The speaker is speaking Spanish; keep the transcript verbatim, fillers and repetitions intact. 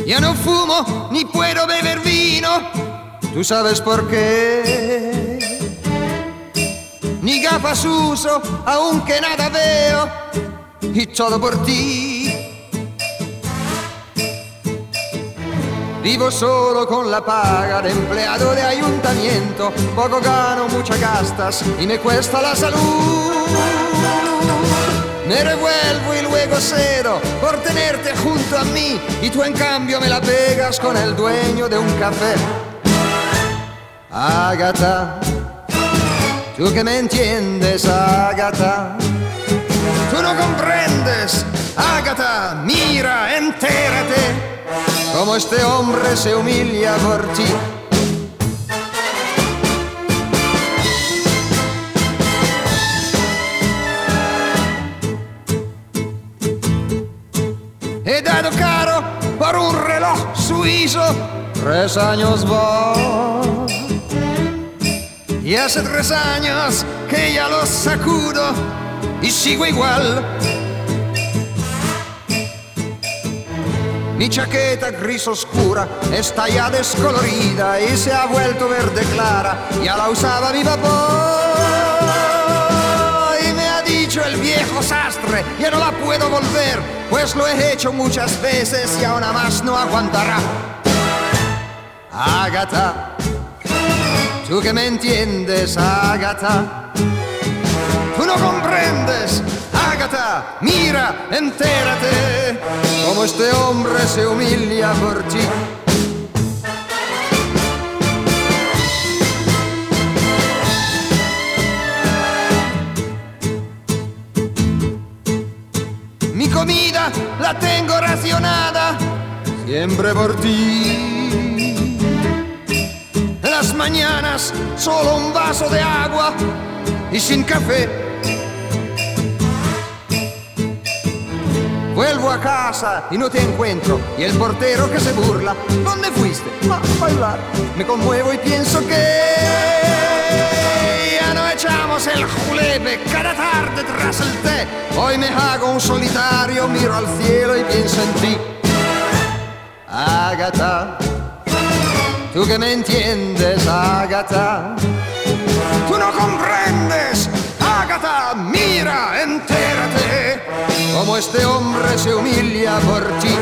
Ya no fumo ni puedo beber vino. ¿Tú sabes por qué? Ni gafas uso, aunque nada veo, y todo por ti. Vivo solo con la paga de empleado de ayuntamiento. Poco gano, muchas gastas y me cuesta la salud. Me revuelvo y luego cedo por tenerte junto a mí, y tú en cambio me la pegas con el dueño de un café. Ágata, tú que me entiendes, Ágata, tú no comprendes, Ágata, mira, entérate cómo este hombre se humilla por ti. He dado caro por un reloj suizo, tres años va. Y hace tres años que ya lo sacudo y sigo igual. Mi chaqueta gris oscura está ya descolorida y se ha vuelto verde clara. Ya la usaba mi papá y me ha dicho el viejo sastre, ya no la puedo volver, pues lo he hecho muchas veces y aún más no aguantará. Ágata, tú que me entiendes, Ágata, tú no comprendes, Ágata, mira, entérate cómo este hombre se humilla por ti. Mi comida la tengo racionada, siempre por ti. En las mañanas solo un vaso de agua y sin café. Vuelvo a casa y no te encuentro, y el portero que se burla. ¿Dónde fuiste? A bailar. Me conmuevo y pienso que ya no echamos el julepe cada tarde tras el té. Hoy me hago un solitario, miro al cielo y pienso en ti. Ágata, tú que me entiendes, Ágata, tú no comprendes, Ágata, mira, entérate cómo este hombre se humilla por ti.